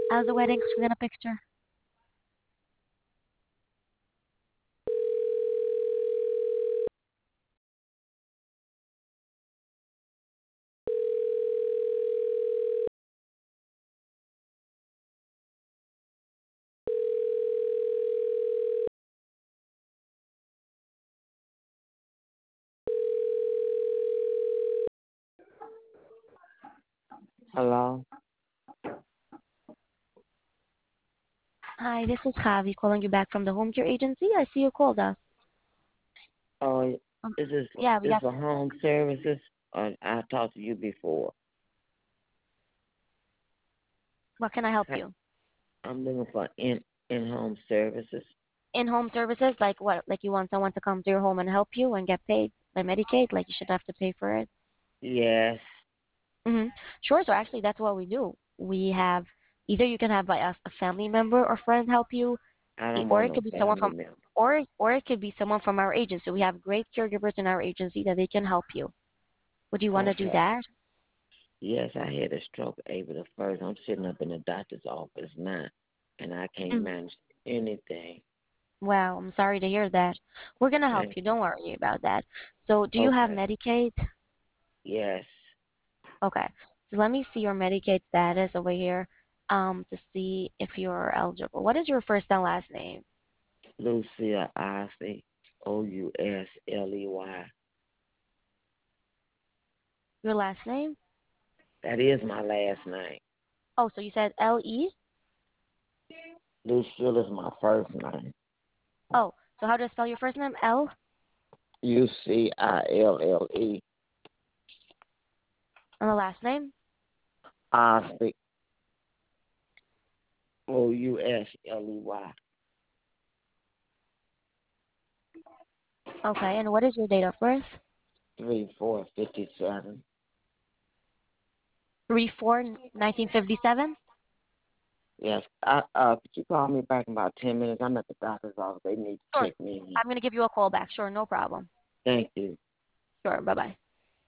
How's the wedding? Should we get a picture? Hello? Hi, this is Javi calling you back from the home care agency. I see you called us. Oh, Um, is this yeah, we this got. for home services? I talked to you before. What can I help Hi, you? I'm looking for in home services. In-home services, like what? Like you want someone to come to your home and help you and get paid by Medicaid? Like you should have to pay for it. Yes, Mm-hmm. Sure. So actually, that's what we do. We have either you can have by us a family member or friend help you, I don't or want it no could be someone family from, member. or it could be someone from our agency. We have great caregivers in our agency that they can help you. Would you want to do Okay. that? Yes, I had a stroke April the first. I'm sitting up in the doctor's office now, and I can't Mm. manage anything. Wow, I'm sorry to hear that. We're gonna help Thank you. you. Don't worry about that. So, do you have Okay. Medicaid? Yes, Okay. So let me see your Medicaid status over here, to see if you're eligible. What is your first and last name? Lucia Osley, Ousley. Your last name? That is my last name. Oh, so you said L-E? Lucille is my first name. Oh, so how do I spell your first name? L? Ucille. And the last name? Osley, Ousley. Okay, and what is your date of birth? 3457. 3/4/1957? Yes. Could you call me back in about 10 minutes? I'm at the doctor's office. They need to Sure. check me in. I'm gonna give you a call back. Sure, no problem. Thank you. Sure, bye-bye.